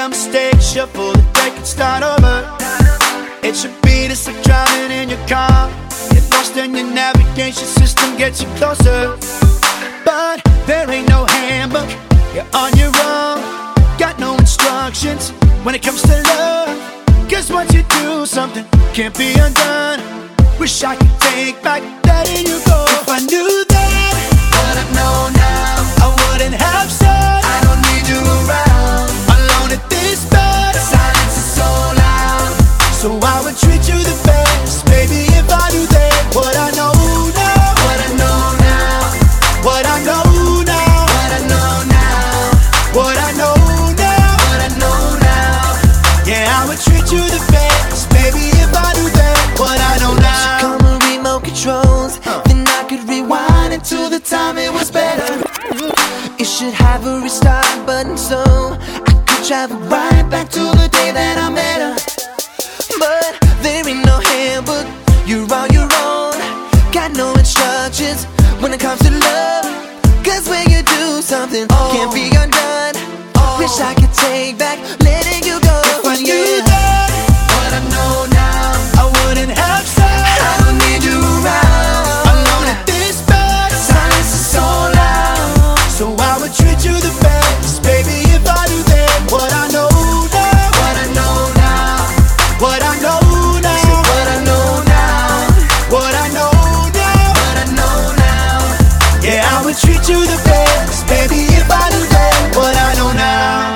a mistake, shuffle the deck and start over. It should be just like driving in your car. Get lost in your navigation system, gets you closer. But there ain't no handbook, you're on your own. Got no instructions when it comes to love. Cause once you do something, can't be undone. Wish I could take back letting you go. If I knew that, what I know now, I wouldn't have said I don't need you around. Alone at this bed, silence is so loud. So I would treat you the best, baby, if I knew that. What I know now, what I know now, what I know now, what I know now, what I know now, what I know now. Yeah, I would treat you the best, baby, if I knew that. What I know now. Should come with remote controls, then I could rewind until the time it was better. It should have a restart button so I could travel right back to the day that I met her. But there ain't no handbook, you're on your own. Got no instructions when it comes to love. Cause when you do something, can't be undone. Wish I could take back letting you go. If I knew that, what I know now, I wouldn't have said I don't need you around. Alone at this bed, silence is so loud. So I would treat you the best, baby, if I knew that. What I know now, what I know now, what I know now, what I know now, what I know now, what I know now. Yeah, I would treat you the best, baby, if I knew that. What I know now.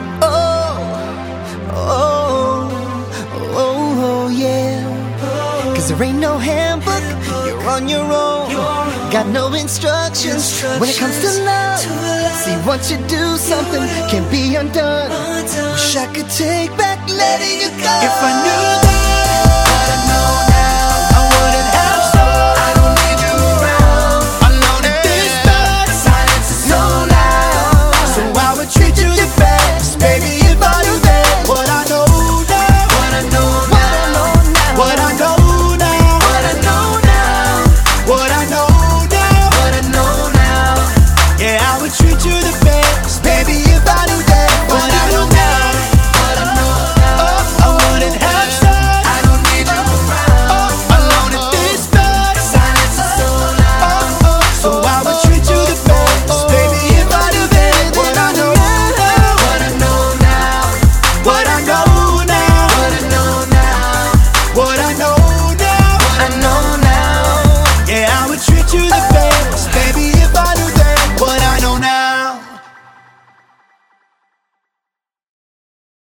Oh, yeah. Cause there ain't no handbook, you're on your own. Got no instructions when it comes to love. See, once you do something, can't be undone. Wish I could take back letting you go. If I knew that.